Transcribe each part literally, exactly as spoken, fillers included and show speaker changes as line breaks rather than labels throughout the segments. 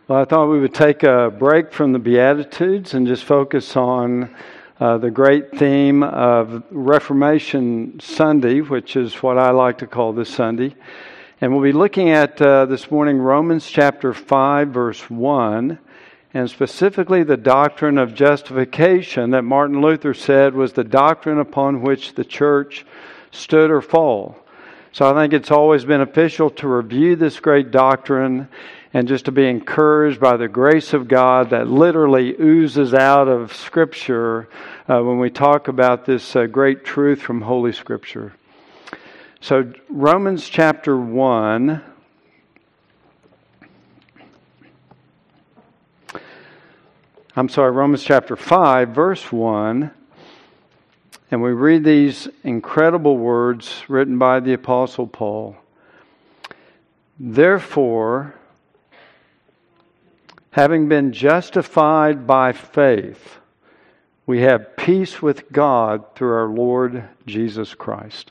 Well, I thought we would take a break from the Beatitudes and just focus on uh, the great theme of Reformation Sunday, which is what I like to call this Sunday. And we'll be looking at uh, this morning Romans chapter five, verse one, and specifically the doctrine of justification that Martin Luther said was the doctrine upon which the church stood or fall. So I think it's always beneficial to review this great doctrine and just to be encouraged by the grace of God that literally oozes out of Scripture uh, when we talk about this uh, great truth from Holy Scripture. So Romans chapter one. I'm sorry, Romans chapter five, verse one. And we read these incredible words written by the Apostle Paul. Therefore, having been justified by faith, we have peace with God through our Lord Jesus Christ.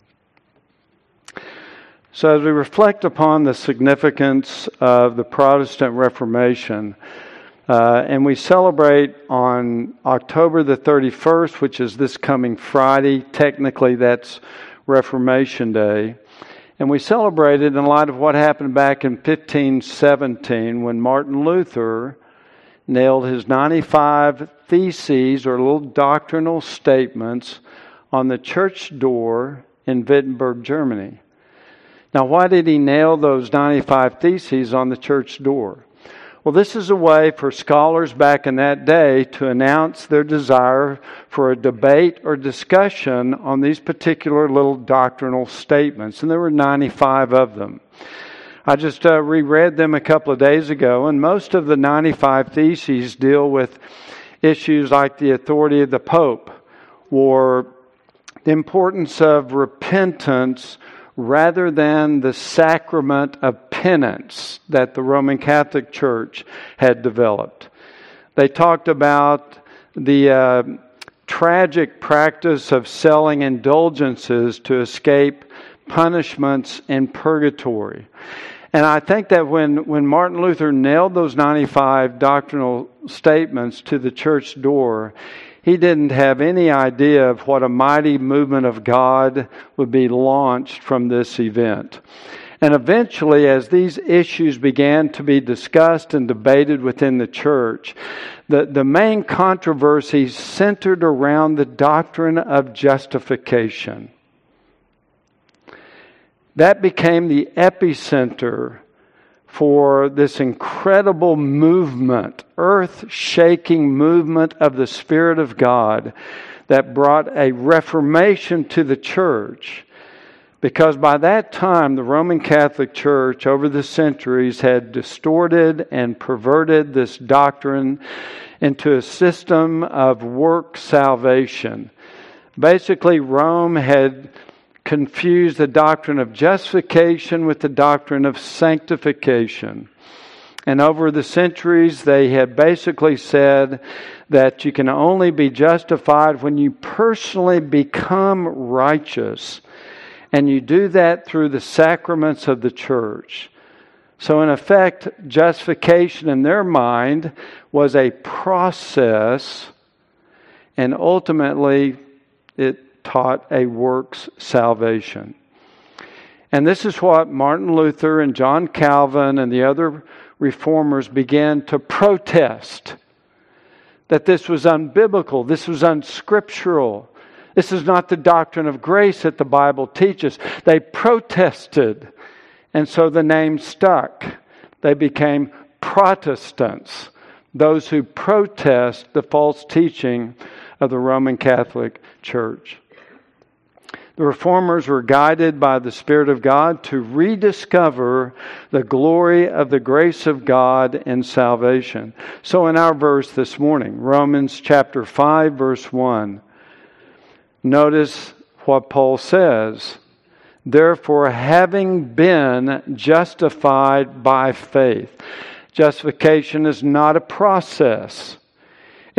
So as we reflect upon the significance of the Protestant Reformation, Uh, and we celebrate on October the thirty-first, which is this coming Friday. Technically, that's Reformation Day. And we celebrate it in light of what happened back in fifteen seventeen when Martin Luther nailed his ninety-five theses, or little doctrinal statements, on the church door in Wittenberg, Germany. Now, why did he nail those ninety-five theses on the church door? Well, this is a way for scholars back in that day to announce their desire for a debate or discussion on these particular little doctrinal statements. And there were ninety-five of them. I just uh, reread them a couple of days ago, and most of the ninety-five theses deal with issues like the authority of the Pope or the importance of repentance rather than the sacrament of penance that the Roman Catholic Church had developed. They talked about the uh, tragic practice of selling indulgences to escape punishments in purgatory. And I think that when, when Martin Luther nailed those ninety-five doctrinal statements to the church door, he didn't have any idea of what a mighty movement of God would be launched from this event. And eventually, as these issues began to be discussed and debated within the church, the, the main controversy centered around the doctrine of justification. That became the epicenter for this incredible movement, earth-shaking movement of the Spirit of God that brought a reformation to the church. Because by that time, the Roman Catholic Church, over the centuries, had distorted and perverted this doctrine into a system of work salvation. Basically, Rome had confused the doctrine of justification with the doctrine of sanctification. And over the centuries, they had basically said that you can only be justified when you personally become righteous. And you do that through the sacraments of the church. So in effect, justification in their mind was a process, and ultimately it taught a works salvation. And this is what Martin Luther and John Calvin and the other reformers began to protest. That this was unbiblical, this was unscriptural. This is not the doctrine of grace that the Bible teaches. They protested, and so the name stuck. They became Protestants, those who protest the false teaching of the Roman Catholic Church. The Reformers were guided by the Spirit of God to rediscover the glory of the grace of God in salvation. So in our verse this morning, Romans chapter five, verse one, notice what Paul says. Therefore, having been justified by faith. Justification is not a process.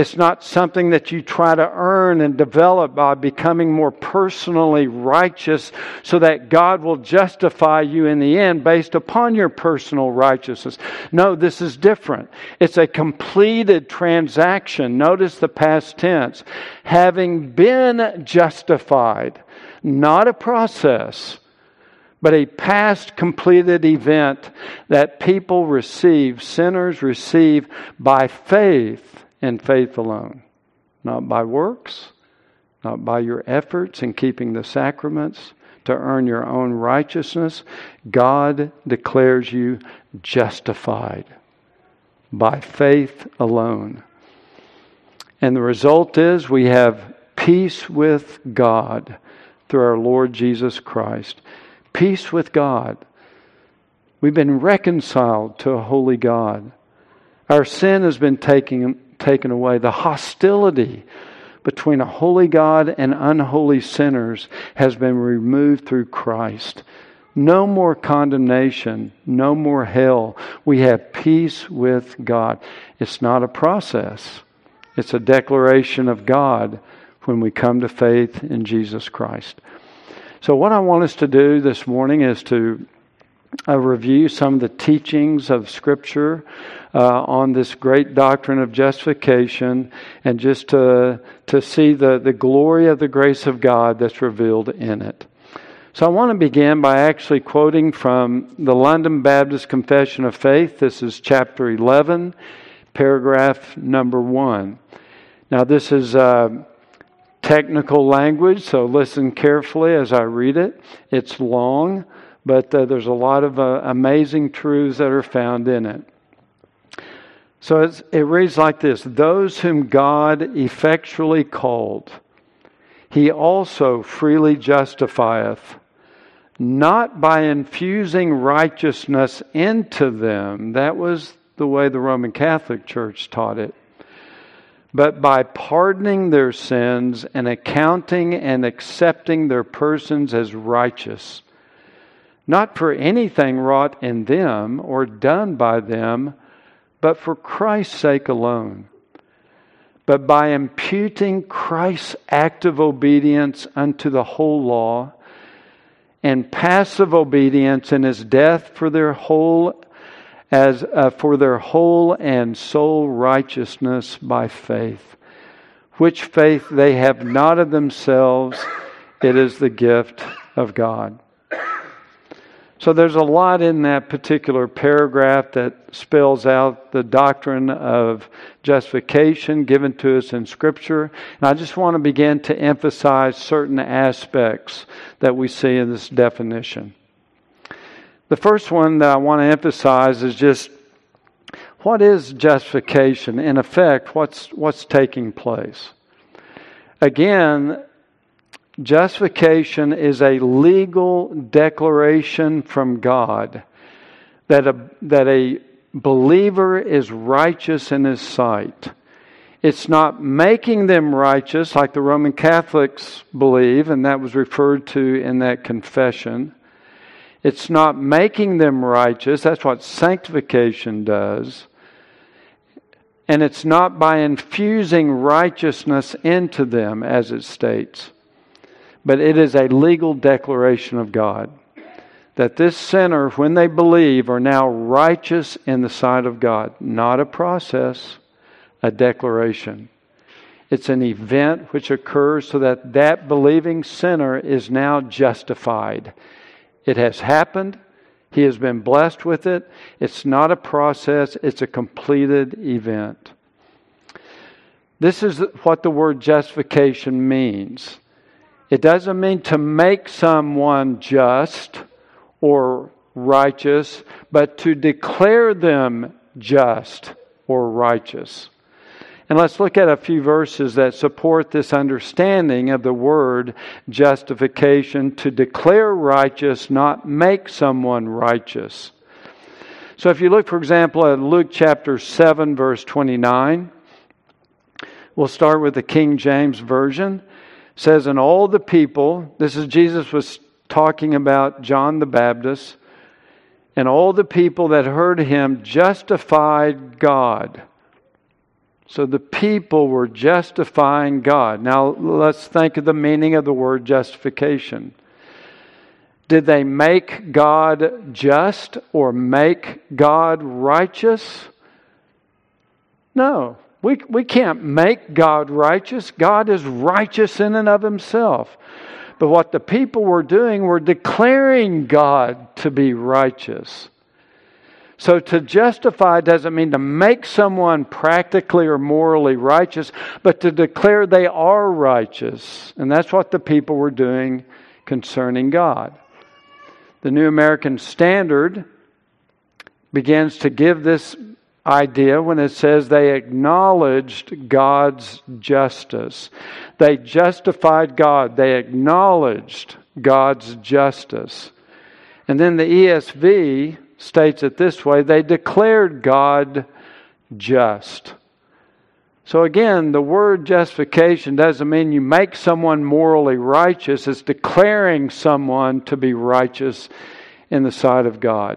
It's not something that you try to earn and develop by becoming more personally righteous so that God will justify you in the end based upon your personal righteousness. No, this is different. It's a completed transaction. Notice the past tense. Having been justified, not a process, but a past completed event that people receive, sinners receive by faith and faith alone. Not by works, not by your efforts in keeping the sacraments to earn your own righteousness. God declares you justified by faith alone. And the result is we have peace with God through our Lord Jesus Christ. Peace with God. We've been reconciled to a holy God. Our sin has been taken, taken away. The hostility between a holy God and unholy sinners has been removed through Christ. No more condemnation. No more hell. We have peace with God. It's not a process. It's a declaration of God when we come to faith in Jesus Christ. So what I want us to do this morning is to uh, review some of the teachings of Scripture uh, on this great doctrine of justification, and just to, to see the, the glory of the grace of God that's revealed in it. So I want to begin by actually quoting from the London Baptist Confession of Faith. This is chapter eleven, paragraph number one. Now this is Uh, technical language, so listen carefully as I read it. It's long, but uh, there's a lot of uh, amazing truths that are found in it. So it's, it reads like this: those whom God effectually called, He also freely justifieth, not by infusing righteousness into them. That was the way the Roman Catholic Church taught it. But by pardoning their sins and accounting and accepting their persons as righteous, not for anything wrought in them or done by them, but for Christ's sake alone. But by imputing Christ's active obedience unto the whole law, and passive obedience in His death for their whole as uh, for their whole and sole righteousness by faith, which faith they have not of themselves, it is the gift of God. So there's a lot in that particular paragraph that spells out the doctrine of justification given to us in Scripture. And I just want to begin to emphasize certain aspects that we see in this definition. The first one that I want to emphasize is just, what is justification? In effect, what's what's taking place? Again, justification is a legal declaration from God that a, that a believer is righteous in His sight. It's not making them righteous like the Roman Catholics believe, and that was referred to in that confession. It's not making them righteous. That's what sanctification does. And it's not by infusing righteousness into them, as it states. But it is a legal declaration of God. That this sinner, when they believe, are now righteous in the sight of God. Not a process, a declaration. It's an event which occurs so that that believing sinner is now justified. It has happened. He has been blessed with it. It's not a process. It's a completed event. This is what the word justification means. It doesn't mean to make someone just or righteous, but to declare them just or righteous. And let's look at a few verses that support this understanding of the word justification, to declare righteous, not make someone righteous. So if you look, for example, at Luke chapter seven, verse twenty-nine, we'll start with the King James Version. It says, and all the people, this is Jesus was talking about John the Baptist, and all the people that heard him justified God. So the people were justifying God. Now let's think of the meaning of the word justification. Did they make God just or make God righteous? No. We, we can't make God righteous. God is righteous in and of Himself. But what the people were doing were declaring God to be righteous. So to justify doesn't mean to make someone practically or morally righteous, but to declare they are righteous. And that's what the people were doing concerning God. The New American Standard begins to give this idea when it says they acknowledged God's justice. They justified God. They acknowledged God's justice. And then the E S V states it this way: they declared God just. So again, the word justification doesn't mean you make someone morally righteous. It's declaring someone to be righteous in the sight of God.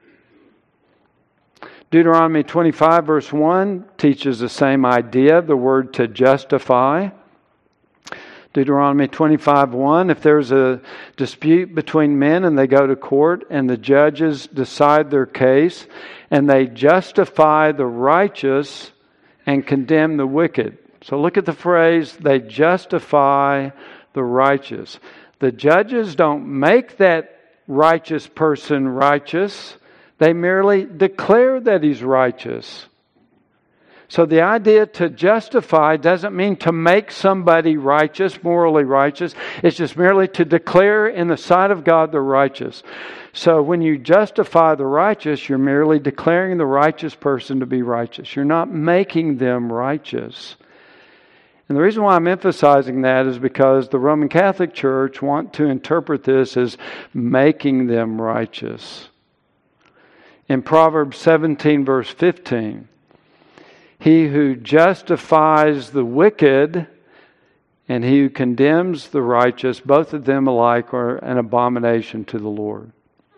Deuteronomy twenty-five verse one teaches the same idea, the word to justify. Deuteronomy twenty-five one, if there's a dispute between men and they go to court and the judges decide their case and they justify the righteous and condemn the wicked. So look at the phrase, they justify the righteous. The judges don't make that righteous person righteous. They merely declare that he's righteous. So the idea to justify doesn't mean to make somebody righteous, morally righteous. It's just merely to declare in the sight of God the righteous. So when you justify the righteous, you're merely declaring the righteous person to be righteous. You're not making them righteous. And the reason why I'm emphasizing that is because the Roman Catholic Church want to interpret this as making them righteous. In Proverbs seventeen verse fifteen, he who justifies the wicked and he who condemns the righteous, both of them alike are an abomination to the Lord.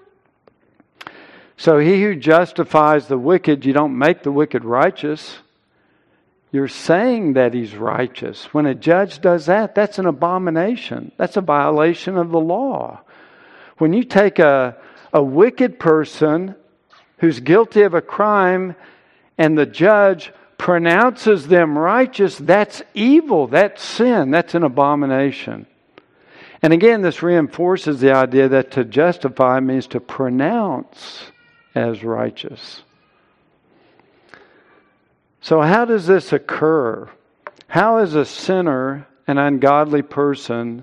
So he who justifies the wicked, you don't make the wicked righteous. You're saying that he's righteous. When a judge does that, that's an abomination. That's a violation of the law. When you take a, a wicked person who's guilty of a crime and the judge pronounces them righteous, that's evil, that's sin, that's an abomination. And again, this reinforces the idea that to justify means to pronounce as righteous. So how does this occur? How is a sinner, an ungodly person,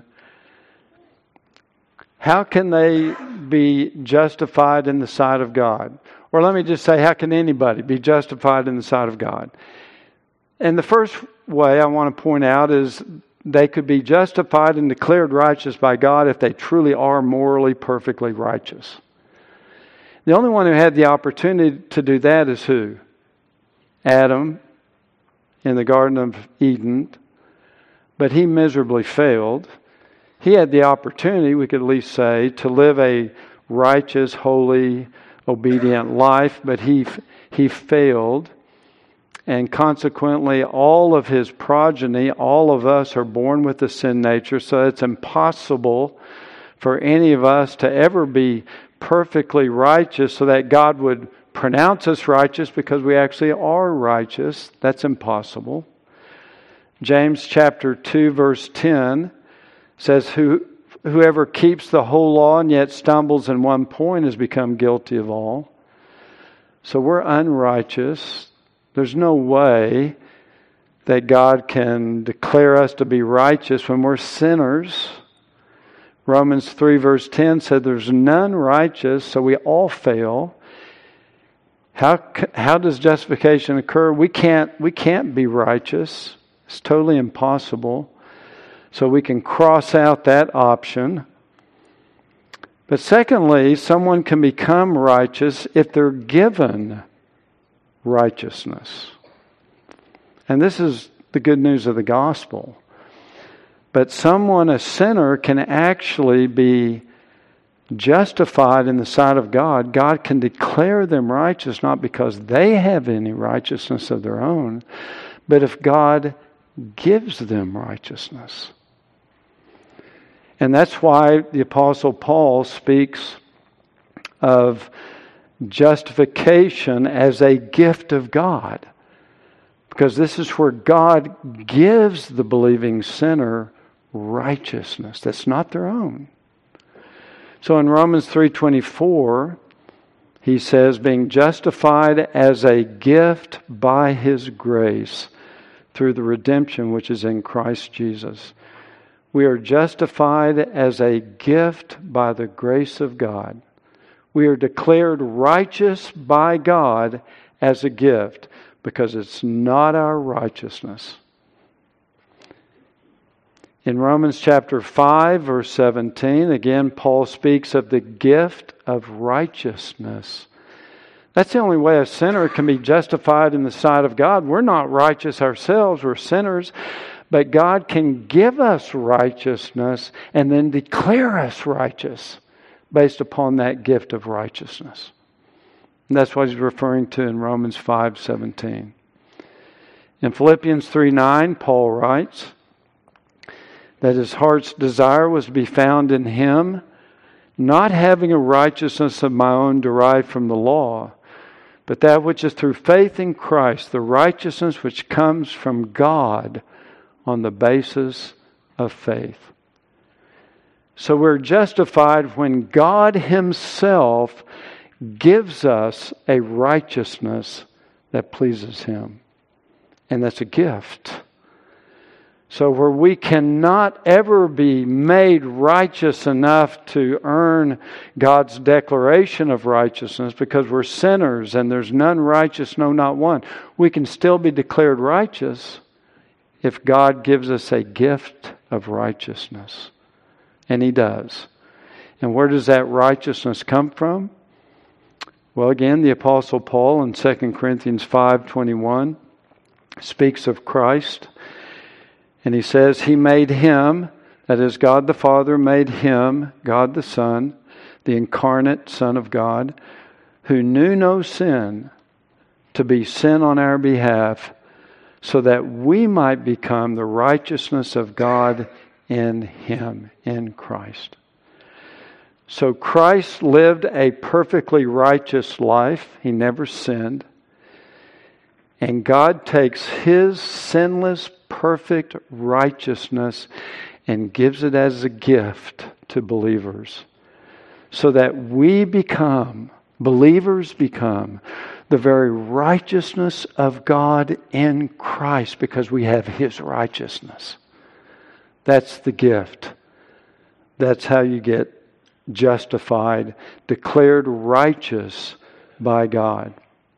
how can they be justified in the sight of God? Or let me just say, how can anybody be justified in the sight of God? And the first way I want to point out is they could be justified and declared righteous by God if they truly are morally perfectly righteous. The only one who had the opportunity to do that is who? Adam in the Garden of Eden. But he miserably failed. He had the opportunity, we could at least say, to live a righteous, holy, obedient life, but he he failed. And consequently, all of his progeny, all of us are born with a sin nature, so it's impossible for any of us to ever be perfectly righteous so that God would pronounce us righteous because we actually are righteous. That's impossible. James chapter two verse ten says, Who, whoever keeps the whole law and yet stumbles in one point has become guilty of all. So we're unrighteous. There's no way that God can declare us to be righteous when we're sinners. Romans three verse ten said there's none righteous, so we all fail. How how does justification occur? We can't we can't be righteous. It's totally impossible. So we can cross out that option. But secondly, someone can become righteous if they're given righteousness. And this is the good news of the gospel. But someone, a sinner, can actually be justified in the sight of God. God can declare them righteous not because they have any righteousness of their own, but if God gives them righteousness. And that's why the Apostle Paul speaks of justification as a gift of God. Because this is where God gives the believing sinner righteousness that's not their own. So in Romans three twenty-four, he says, being justified as a gift by His grace through the redemption which is in Christ Jesus. We are justified as a gift by the grace of God. We are declared righteous by God as a gift because it's not our righteousness. In Romans chapter five, verse seventeen, again, Paul speaks of the gift of righteousness. That's the only way a sinner can be justified in the sight of God. We're not righteous ourselves, we're sinners, but God can give us righteousness and then declare us righteous based upon that gift of righteousness. And that's what he's referring to in Romans five seventeen. In Philippians three nine, Paul writes that his heart's desire was to be found in Him, not having a righteousness of my own derived from the law, but that which is through faith in Christ, the righteousness which comes from God on the basis of faith. So we're justified when God Himself gives us a righteousness that pleases Him. And that's a gift. So where we cannot ever be made righteous enough to earn God's declaration of righteousness because we're sinners and there's none righteous, no, not one. We can still be declared righteous if God gives us a gift of righteousness. And He does. And where does that righteousness come from? Well, again, the Apostle Paul in Second Corinthians five twenty-one speaks of Christ. And he says, He made Him, that is, God the Father made Him, God the Son, the incarnate Son of God, who knew no sin, to be sin on our behalf, so that we might become the righteousness of God in Him, in Christ. So Christ lived a perfectly righteous life. He never sinned. And God takes His sinless, perfect righteousness and gives it as a gift to believers, so that we become, believers become, the very righteousness of God in Christ because we have His righteousness. That's the gift. That's how you get justified, declared righteous by God.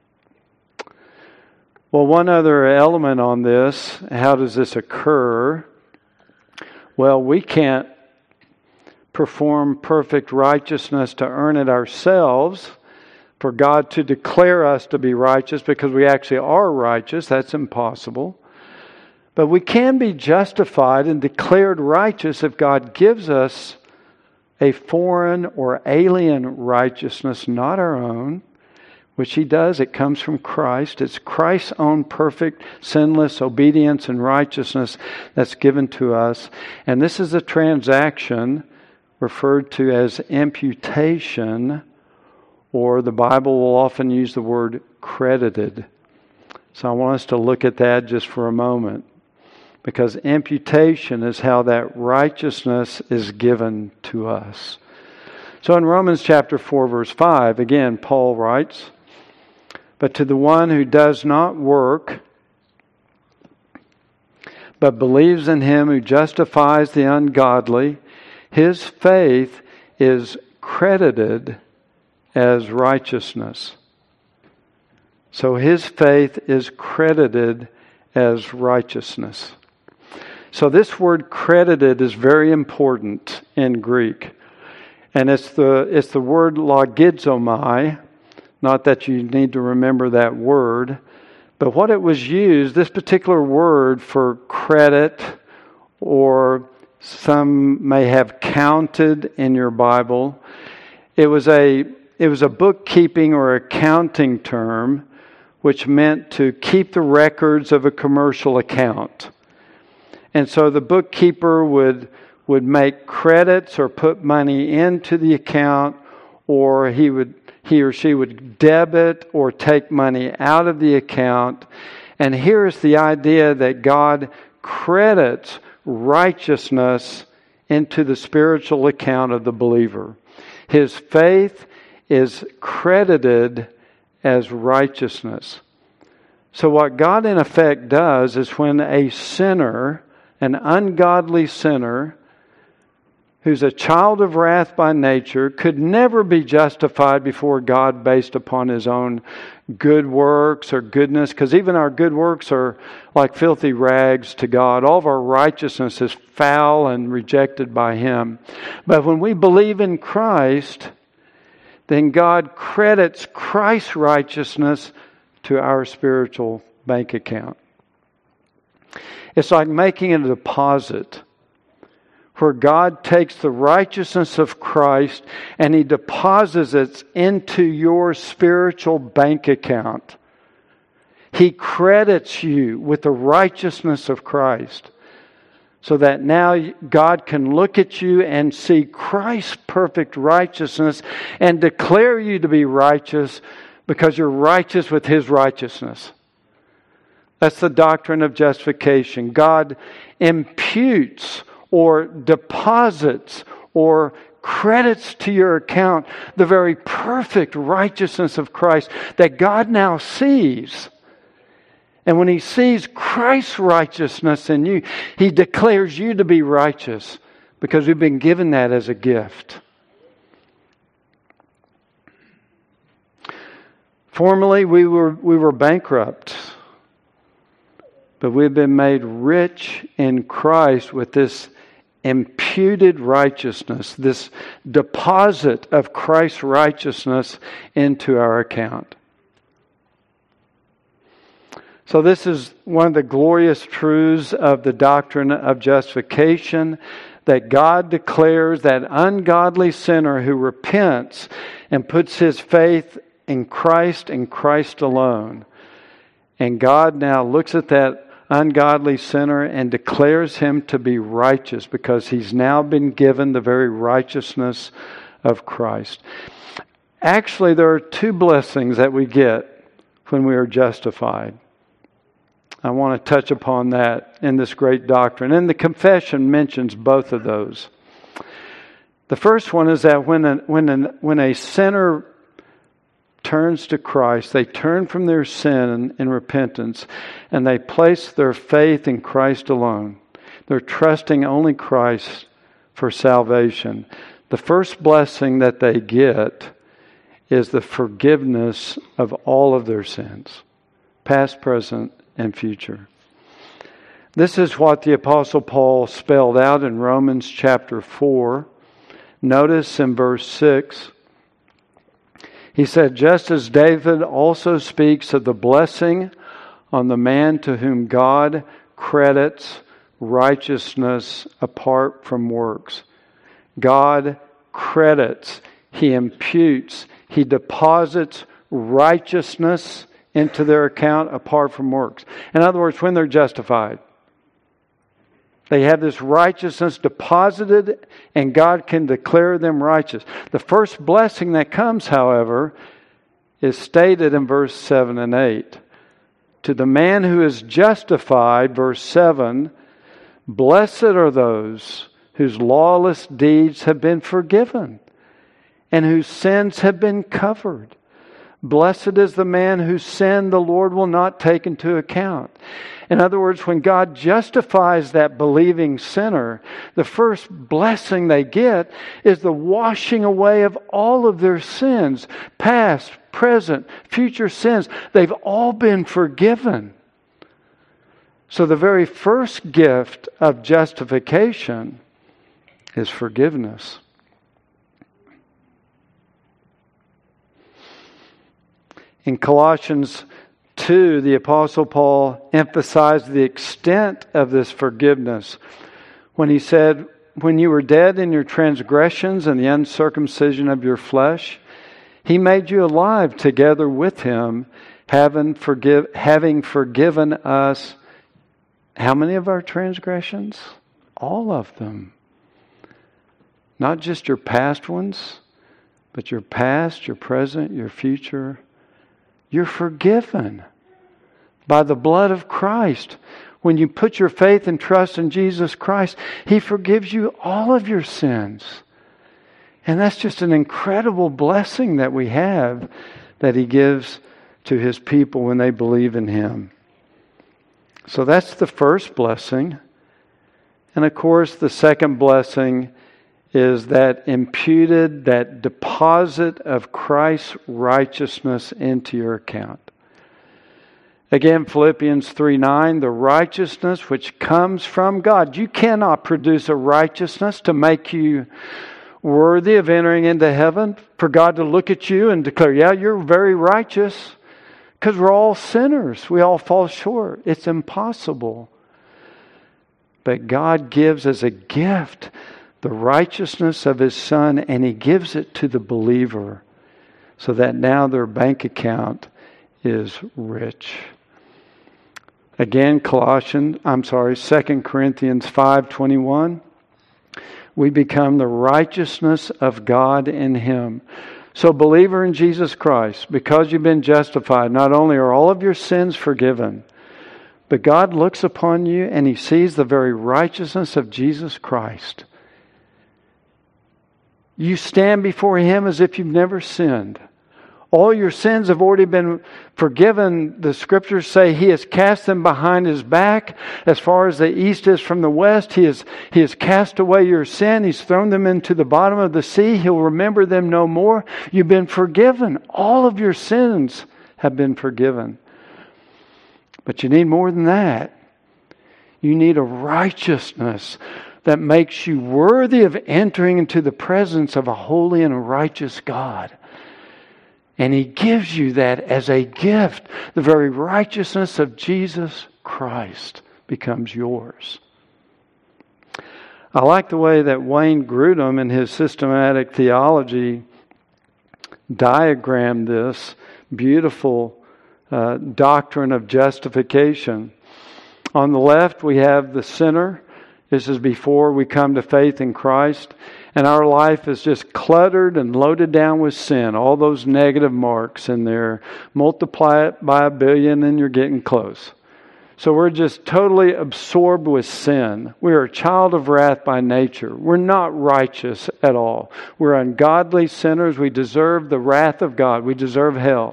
Well, one other element on this, how does this occur? Well, we can't perform perfect righteousness to earn it ourselves, for God to declare us to be righteous because we actually are righteous. That's impossible. But we can be justified and declared righteous if God gives us a foreign or alien righteousness, not our own, which He does. It comes from Christ. It's Christ's own perfect, sinless obedience and righteousness that's given to us. And this is a transaction referred to as imputation, or the Bible will often use the word credited. So I want us to look at that just for a moment, because imputation is how that righteousness is given to us. So in Romans chapter four, verse five, again, Paul writes, But to the one who does not work, but believes in Him who justifies the ungodly, his faith is credited as righteousness. So his faith is credited as righteousness. So this word credited is very important in Greek. And it's the it's the word logizomai. Not that you need to remember that word, but what it was used, this particular word for credit, or some may have counted in your Bible, it was a it was a bookkeeping or accounting term which meant to keep the records of a commercial account. And so the bookkeeper would, would make credits or put money into the account, or he would he or she would debit or take money out of the account. And here is the idea that God credits righteousness into the spiritual account of the believer. His faith is credited as righteousness. So what God in effect does is when a sinner, an ungodly sinner, who's a child of wrath by nature, could never be justified before God based upon his own good works or goodness, because even our good works are like filthy rags to God. All of our righteousness is foul and rejected by him. But when we believe in Christ, then God credits Christ's righteousness to our spiritual bank account. It's like making a deposit, where God takes the righteousness of Christ and he deposits it into your spiritual bank account. He credits you with the righteousness of Christ, so that now God can look at you and see Christ's perfect righteousness and declare you to be righteous because you're righteous with his righteousness. That's the doctrine of justification. God imputes or deposits or credits to your account the very perfect righteousness of Christ that God now sees. And when he sees Christ's righteousness in you, he declares you to be righteous because we've been given that as a gift. Formerly, we were we were bankrupt, but we've been made rich in Christ with this imputed righteousness, this deposit of Christ's righteousness into our account. So this is one of the glorious truths of the doctrine of justification, that God declares that ungodly sinner who repents and puts his faith in Christ and Christ alone. And God now looks at that ungodly sinner and declares him to be righteous because he's now been given the very righteousness of Christ. Actually, there are two blessings that we get when we are justified. I want to touch upon that in this great doctrine. And the confession mentions both of those. The first one is that when a, when a, when a sinner turns to Christ, they turn from their sin in repentance, and they place their faith in Christ alone. They're trusting only Christ for salvation. The first blessing that they get is the forgiveness of all of their sins, past, present, and future. This is what the Apostle Paul spelled out in Romans chapter four. Notice in verse six, he said, just as David also speaks of the blessing on the man to whom God credits righteousness apart from works. God credits, he imputes, he deposits righteousness into their account apart from works. In other words, when they're justified, they have this righteousness deposited, and God can declare them righteous. The first blessing that comes, however, is stated in verse seven and eight. To the man who is justified, verse seven, blessed are those whose lawless deeds have been forgiven and whose sins have been covered. Blessed is the man whose sin the Lord will not take into account. In other words, when God justifies that believing sinner, the first blessing they get is the washing away of all of their sins, past, present, future sins. They've all been forgiven. So the very first gift of justification is forgiveness. In Colossians two, the Apostle Paul emphasized the extent of this forgiveness when he said, when you were dead in your transgressions and the uncircumcision of your flesh, he made you alive together with him, having, forgive, having forgiven us how many of our transgressions? All of them. Not just your past ones, but your past, your present, your future. You're forgiven by the blood of Christ. When you put your faith and trust in Jesus Christ, He forgives you all of your sins. And that's just an incredible blessing that we have that He gives to His people when they believe in Him. So that's the first blessing. And of course, the second blessing is that imputed, that deposit of Christ's righteousness into your account. Again, Philippians three nine, the righteousness which comes from God. You cannot produce a righteousness to make you worthy of entering into heaven, for God to look at you and declare, yeah, you're very righteous. Because we're all sinners. We all fall short. It's impossible. But God gives as a gift the righteousness of His Son, and He gives it to the believer so that now their bank account is rich. Again, Colossians, I'm sorry, Second Corinthians five twenty-one. We become the righteousness of God in Him. So, believer in Jesus Christ, because you've been justified, not only are all of your sins forgiven, but God looks upon you and He sees the very righteousness of Jesus Christ. You stand before Him as if you've never sinned. All your sins have already been forgiven. The Scriptures say He has cast them behind His back. As far as the east is from the west, He has, he has cast away your sin. He's thrown them into the bottom of the sea. He'll remember them no more. You've been forgiven. All of your sins have been forgiven. But you need more than that. You need a righteousness that makes you worthy of entering into the presence of a holy and a righteous God. And He gives you that as a gift. The very righteousness of Jesus Christ becomes yours. I like the way that Wayne Grudem in his systematic theology diagrammed this beautiful uh, doctrine of justification. On the left, we have the sinner. This is before we come to faith in Christ. And our life is just cluttered and loaded down with sin. All those negative marks in there. Multiply it by a billion and you're getting close. So we're just totally absorbed with sin. We are a child of wrath by nature. We're not righteous at all. We're ungodly sinners. We deserve the wrath of God. We deserve hell.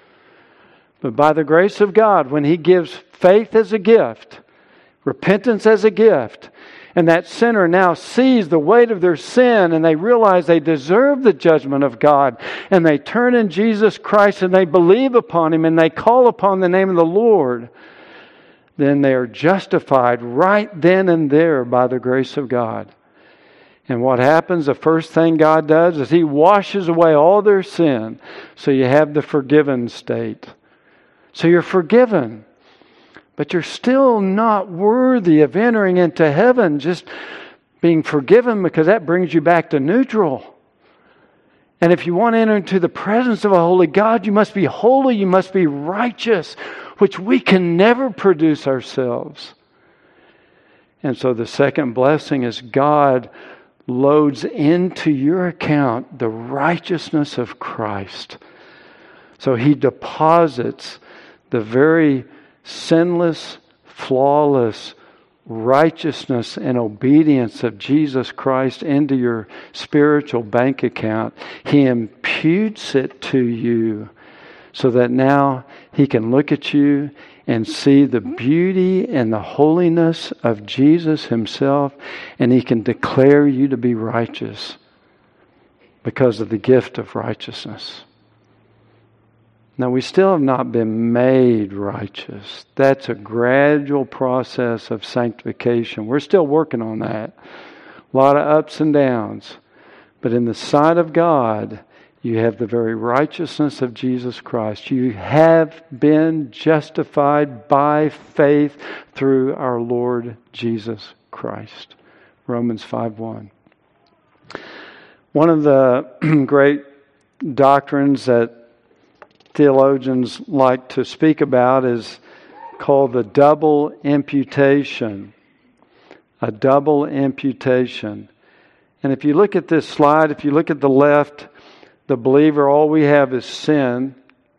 But by the grace of God, when He gives faith as a gift, repentance as a gift, and that sinner now sees the weight of their sin and they realize they deserve the judgment of God. And they turn in Jesus Christ and they believe upon Him and they call upon the name of the Lord. Then they are justified right then and there by the grace of God. And what happens, the first thing God does is He washes away all their sin. So you have the forgiven state. So you're forgiven. But you're still not worthy of entering into heaven, just being forgiven, because that brings you back to neutral. And if you want to enter into the presence of a holy God, you must be holy, you must be righteous, which we can never produce ourselves. And so the second blessing is God loads into your account the righteousness of Christ. So He deposits the very sinless, flawless righteousness and obedience of Jesus Christ into your spiritual bank account. He imputes it to you so that now He can look at you and see the beauty and the holiness of Jesus Himself, and He can declare you to be righteous because of the gift of righteousness. Now, we still have not been made righteous. That's a gradual process of sanctification. We're still working on that. A lot of ups and downs. But in the sight of God, you have the very righteousness of Jesus Christ. You have been justified by faith through our Lord Jesus Christ. Romans five one. One of the great doctrines that theologians like to speak about is called the double imputation. A double imputation. And if you look at this slide, if you look at the left, the believer, all we have is sin.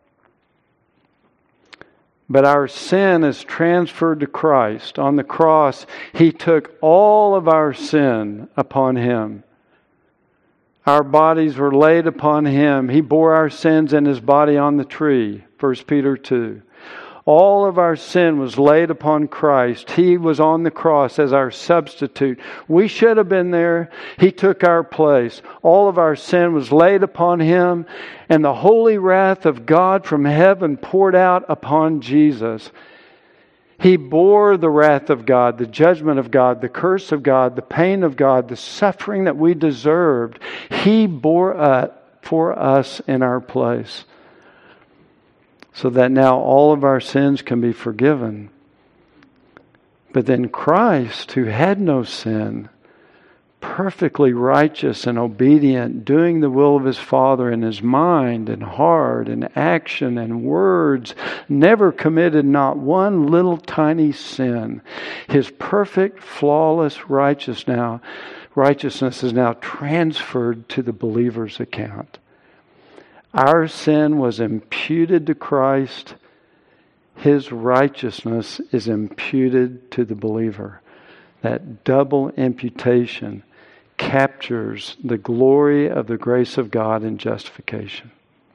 But our sin is transferred to Christ. On the cross, He took all of our sin upon Him. Our bodies were laid upon Him. He bore our sins in His body on the tree. First Peter two. All of our sin was laid upon Christ. He was on the cross as our substitute. We should have been there. He took our place. All of our sin was laid upon Him, and the holy wrath of God from heaven poured out upon Jesus. He bore the wrath of God, the judgment of God, the curse of God, the pain of God, the suffering that we deserved. He bore it for us in our place, so that now all of our sins can be forgiven. But then Christ, who had no sin, perfectly righteous and obedient, doing the will of His Father in His mind and heart and action and words, never committed not one little tiny sin. His perfect, flawless righteous now, righteousness is now transferred to the believer's account. Our sin was imputed to Christ. His righteousness is imputed to the believer. That double imputation captures the glory of the grace of God in justification.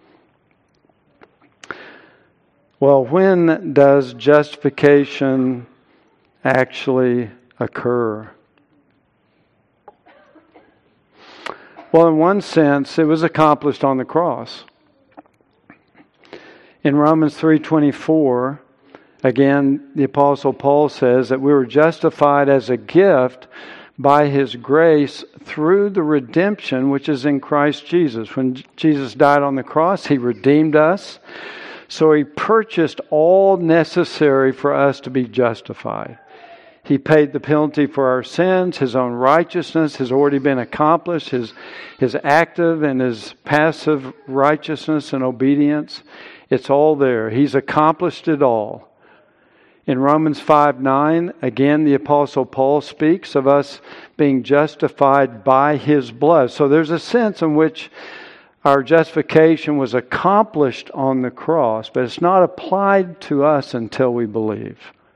Well, when does justification actually occur? Well, in one sense, it was accomplished on the cross. In Romans three twenty-four, again, the Apostle Paul says that we were justified as a gift by His grace through the redemption which is in Christ Jesus. When Jesus died on the cross, He redeemed us. So He purchased all necessary for us to be justified. He paid the penalty for our sins. His own righteousness has already been accomplished. His, his active and His passive righteousness and obedience, it's all there. He's accomplished it all. In Romans five nine, again, the Apostle Paul speaks of us being justified by His blood. So there's a sense in which our justification was accomplished on the cross, but it's not applied to us until we believe.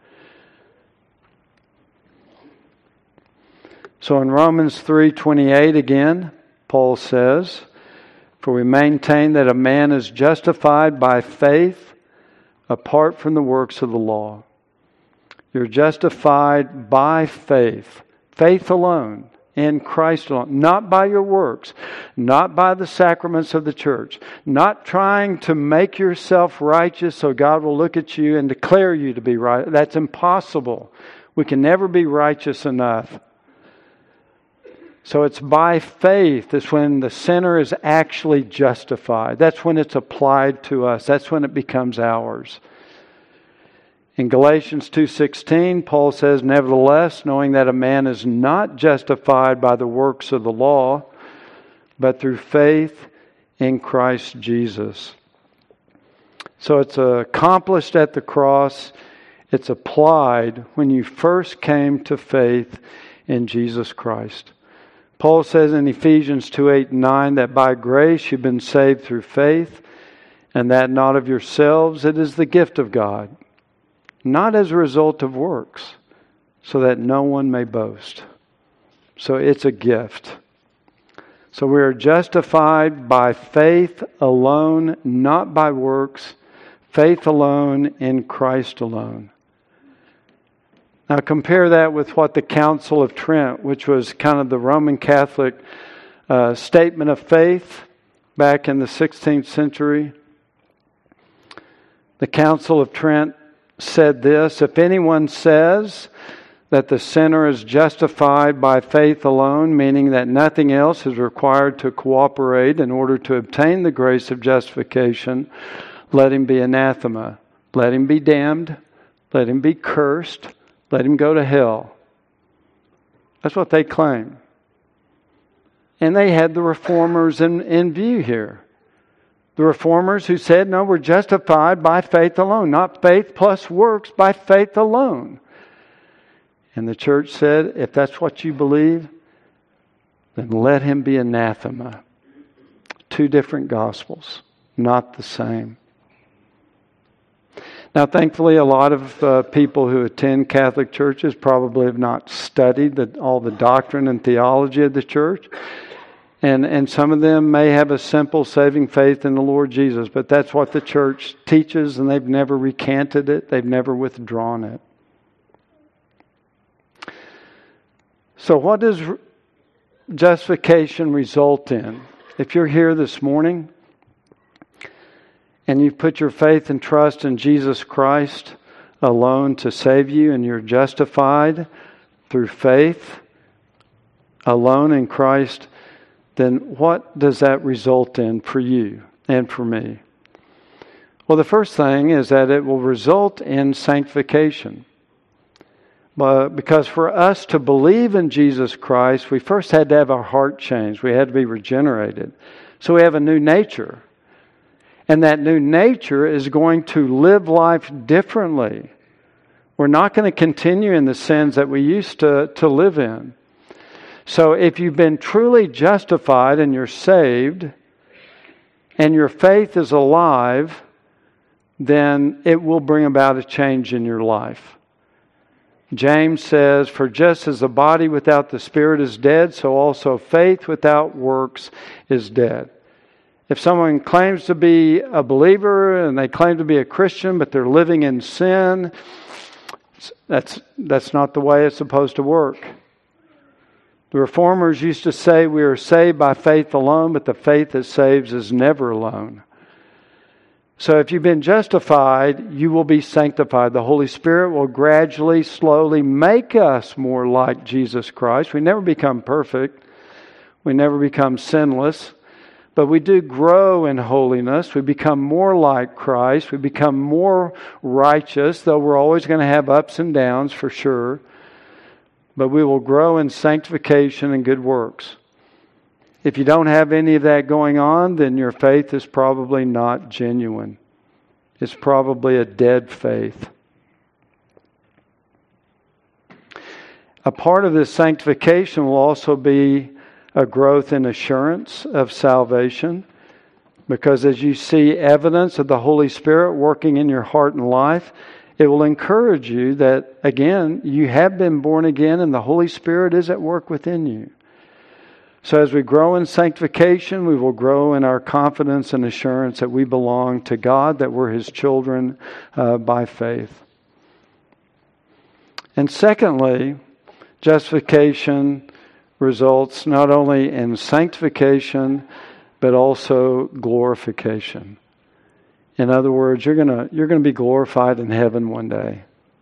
So in Romans three twenty-eight again, Paul says, "For we maintain that a man is justified by faith apart from the works of the law." You're justified by faith. Faith alone, in Christ alone. Not by your works. Not by the sacraments of the church. Not trying to make yourself righteous so God will look at you and declare you to be right. That's impossible. We can never be righteous enough. So it's by faith. It's when the sinner is actually justified. That's when it's applied to us. That's when it becomes ours. In Galatians two sixteen, Paul says, "Nevertheless, knowing that a man is not justified by the works of the law, but through faith in Christ Jesus." So it's accomplished at the cross. It's applied when you first came to faith in Jesus Christ. Paul says in Ephesians two eight and nine that by grace you've been saved through faith, and that not of yourselves, it is the gift of God, not as a result of works, so that no one may boast. So it's a gift. So we are justified by faith alone, not by works. Faith alone in Christ alone. Now compare that with what the Council of Trent, which was kind of the Roman Catholic uh, statement of faith back in the sixteenth century. The Council of Trent said this: "If anyone says that the sinner is justified by faith alone, meaning that nothing else is required to cooperate in order to obtain the grace of justification, let him be anathema. Let him be damned. Let him be cursed. Let him go to hell." That's what they claim. And they had the reformers in, in view here. The Reformers who said, no, we're justified by faith alone, not faith plus works, by faith alone. And the church said, if that's what you believe, then let him be anathema. Two different gospels, not the same. Now, thankfully, a lot of uh, people who attend Catholic churches probably have not studied the, all the doctrine and theology of the church. And, and some of them may have a simple saving faith in the Lord Jesus, but that's what the church teaches, and they've never recanted it. They've never withdrawn it. So what does justification result in? If you're here this morning and you've put your faith and trust in Jesus Christ alone to save you, and you're justified through faith alone in Christ, then what does that result in for you and for me? Well, the first thing is that it will result in sanctification. But because for us to believe in Jesus Christ, we first had to have our heart changed. We had to be regenerated. So we have a new nature. And that new nature is going to live life differently. We're not going to continue in the sins that we used to, to live in. So if you've been truly justified and you're saved, and your faith is alive, then it will bring about a change in your life. James says, for just as the body without the spirit is dead, so also faith without works is dead. If someone claims to be a believer and they claim to be a Christian, but they're living in sin, that's, that's not the way it's supposed to work. The Reformers used to say we are saved by faith alone, but the faith that saves is never alone. So if you've been justified, you will be sanctified. The Holy Spirit will gradually, slowly make us more like Jesus Christ. We never become perfect. We never become sinless. But we do grow in holiness. We become more like Christ. We become more righteous, though we're always going to have ups and downs for sure. But we will grow in sanctification and good works. If you don't have any of that going on, then your faith is probably not genuine. It's probably a dead faith. A part of this sanctification will also be a growth in assurance of salvation. Because as you see evidence of the Holy Spirit working in your heart and life, it will encourage you that, again, you have been born again and the Holy Spirit is at work within you. So as we grow in sanctification, we will grow in our confidence and assurance that we belong to God, that we're His children uh, by faith. And secondly, justification results not only in sanctification, but also glorification. In other words, you're gonna you're gonna be glorified in heaven one day.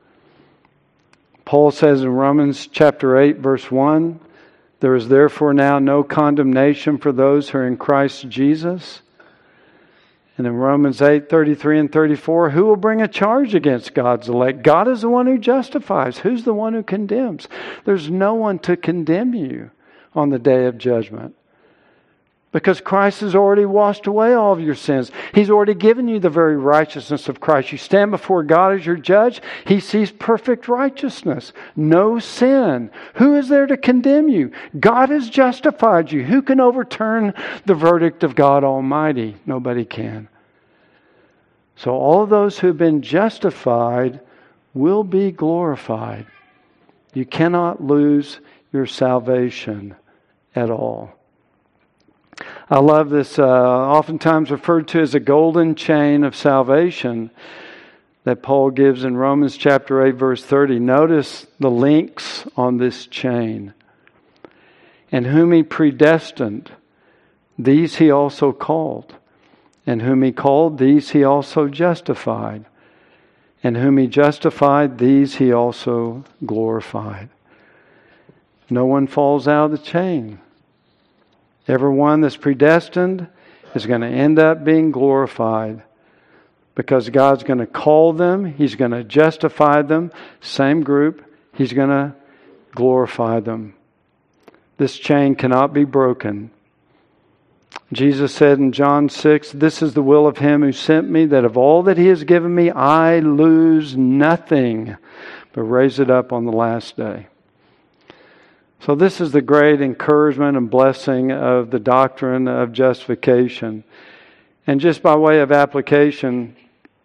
Paul says in Romans chapter eight, verse one, there is therefore now no condemnation for those who are in Christ Jesus. And in Romans eight, thirty-three and thirty-four, who will bring a charge against God's elect? God is the one who justifies. Who's the one who condemns? There's no one to condemn you on the day of judgment. Because Christ has already washed away all of your sins. He's already given you the very righteousness of Christ. You stand before God as your judge. He sees perfect righteousness. No sin. Who is there to condemn you? God has justified you. Who can overturn the verdict of God Almighty? Nobody can. So all of those who have been justified will be glorified. You cannot lose your salvation at all. I love this, uh, oftentimes referred to as a golden chain of salvation that Paul gives in Romans chapter eight, verse thirty. Notice the links on this chain. And whom He predestined, these He also called. And whom He called, these He also justified. And whom He justified, these He also glorified. No one falls out of the chain. Everyone that's predestined is going to end up being glorified because God's going to call them. He's going to justify them. Same group. He's going to glorify them. This chain cannot be broken. Jesus said in John six, "This is the will of him who sent me, that of all that he has given me, I lose nothing, but raise it up on the last day." So this is the great encouragement and blessing of the doctrine of justification. And just by way of application,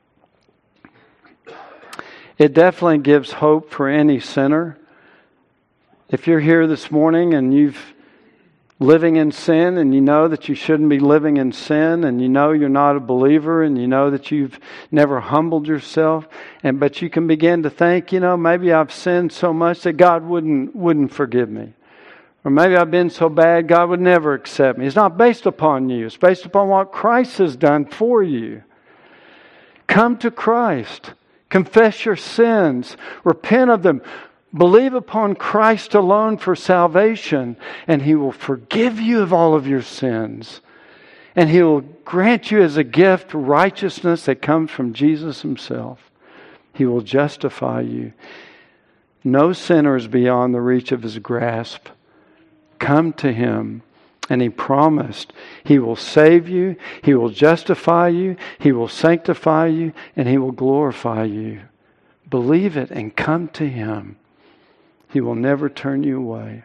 it definitely gives hope for any sinner. If you're here this morning and you've living in sin, and you know that you shouldn't be living in sin, and you know you're not a believer, and you know that you've never humbled yourself, and but you can begin to think, you know, maybe I've sinned so much that God wouldn't wouldn't forgive me. Or maybe I've been so bad God would never accept me. It's not based upon you. It's based upon what Christ has done for you. Come to Christ. Confess your sins. Repent of them. Believe upon Christ alone for salvation, and He will forgive you of all of your sins. And He will grant you as a gift righteousness that comes from Jesus Himself. He will justify you. No sinner is beyond the reach of His grasp. Come to Him. And He promised He will save you, He will justify you, He will sanctify you, and He will glorify you. Believe it and come to Him. He will never turn you away.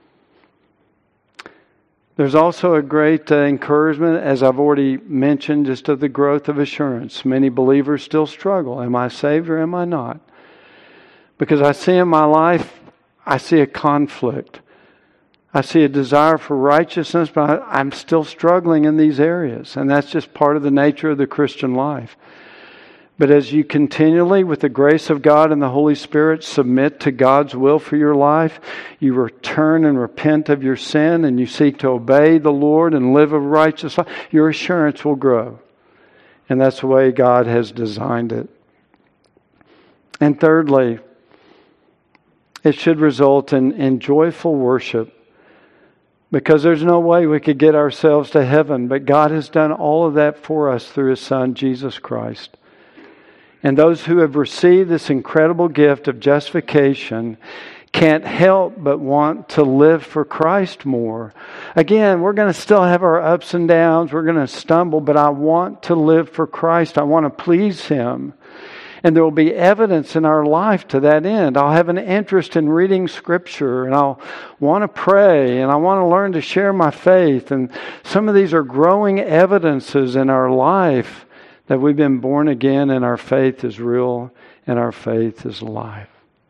There's also a great uh, encouragement, as I've already mentioned, just of the growth of assurance. Many believers still struggle. Am I saved or am I not? Because I see in my life, I see a conflict. I see a desire for righteousness, but I, I'm still struggling in these areas. And that's just part of the nature of the Christian life. But as you continually, with the grace of God and the Holy Spirit, submit to God's will for your life, you return and repent of your sin, and you seek to obey the Lord and live a righteous life, your assurance will grow. And that's the way God has designed it. And thirdly, it should result in, in joyful worship. Because there's no way we could get ourselves to heaven, but God has done all of that for us through His Son, Jesus Christ. And those who have received this incredible gift of justification can't help but want to live for Christ more. Again, we're going to still have our ups and downs. We're going to stumble, but I want to live for Christ. I want to please Him. And there will be evidence in our life to that end. I'll have an interest in reading Scripture, and I'll want to pray, and I want to learn to share my faith. And some of these are growing evidences in our life that we've been born again and our faith is real and our faith is alive.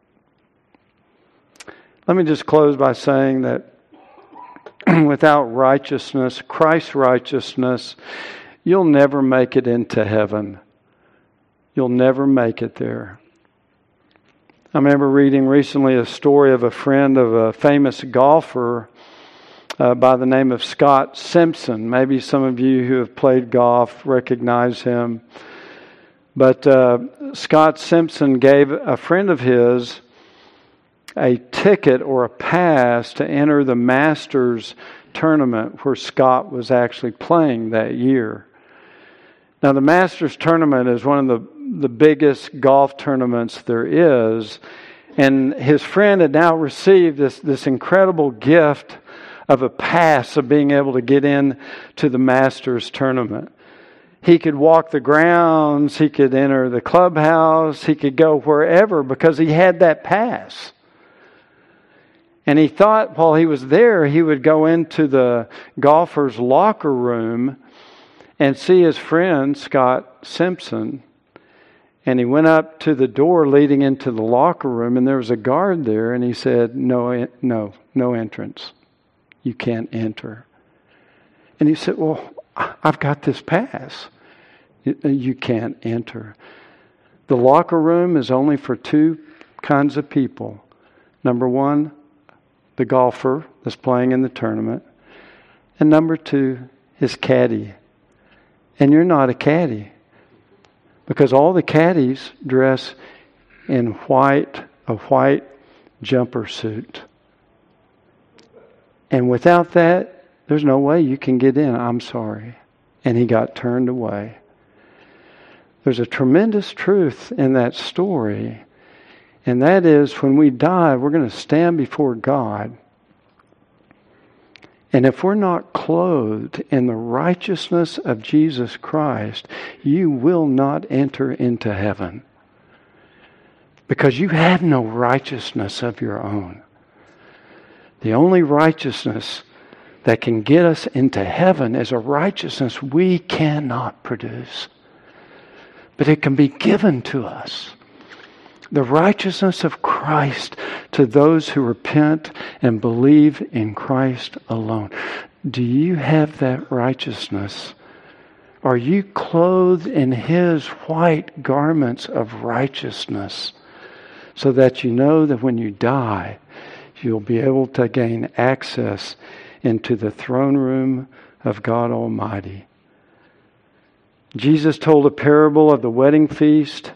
Let me just close by saying that without righteousness, Christ's righteousness, you'll never make it into heaven. You'll never make it there. I remember reading recently a story of a friend of a famous golfer Uh, by the name of Scott Simpson. Maybe some of you who have played golf recognize him. But uh, Scott Simpson gave a friend of his a ticket or a pass to enter the Masters tournament where Scott was actually playing that year. Now, the Masters tournament is one of the, the biggest golf tournaments there is. And his friend had now received this, this incredible gift of a pass of being able to get in to the Masters tournament. He could walk the grounds, he could enter the clubhouse, he could go wherever because he had that pass. And he thought while he was there, he would go into the golfer's locker room and see his friend, Scott Simpson. And he went up to the door leading into the locker room, and there was a guard there, and he said, no, no, no entrance. You can't enter. And he said, well, I've got this pass. You can't enter. The locker room is only for two kinds of people. Number one, the golfer that's playing in the tournament. And number two, his caddy. And you're not a caddy. Because all the caddies dress in white, a white jumper suit. And without that, there's no way you can get in. I'm sorry. And he got turned away. There's a tremendous truth in that story. And that is when we die, we're going to stand before God. And if we're not clothed in the righteousness of Jesus Christ, you will not enter into heaven. Because you have no righteousness of your own. The only righteousness that can get us into heaven is a righteousness we cannot produce. But it can be given to us. The righteousness of Christ to those who repent and believe in Christ alone. Do you have that righteousness? Are you clothed in His white garments of righteousness so that you know that when you die, you'll be able to gain access into the throne room of God Almighty? Jesus told a parable of the wedding feast.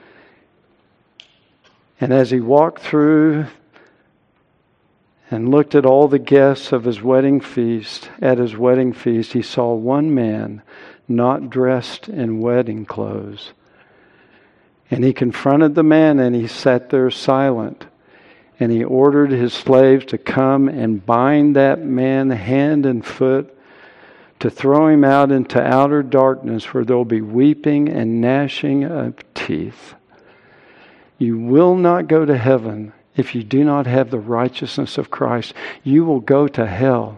And as He walked through and looked at all the guests of His wedding feast, at His wedding feast, He saw one man not dressed in wedding clothes. And He confronted the man, and he sat there silent. And He ordered His slaves to come and bind that man hand and foot, to throw him out into outer darkness where there will be weeping and gnashing of teeth. You will not go to heaven if you do not have the righteousness of Christ. You will go to hell.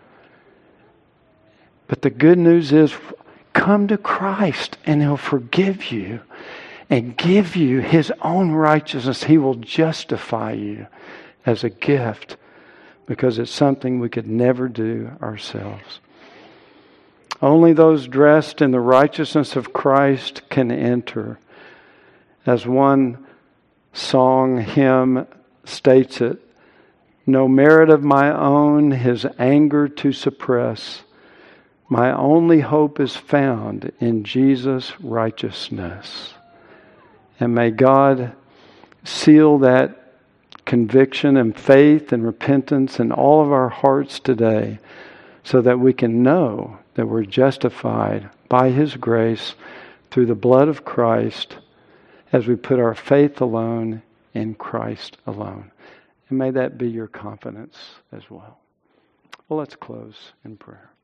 But the good news is, come to Christ and He'll forgive you and give you His own righteousness. He will justify you as a gift because it's something we could never do ourselves. Only those dressed in the righteousness of Christ can enter. As one song hymn states it, no merit of my own His anger to suppress. My only hope is found in Jesus' righteousness. And may God seal that conviction and faith and repentance in all of our hearts today so that we can know that we're justified by His grace through the blood of Christ as we put our faith alone in Christ alone. And may that be your confidence as well. Well, let's close in prayer.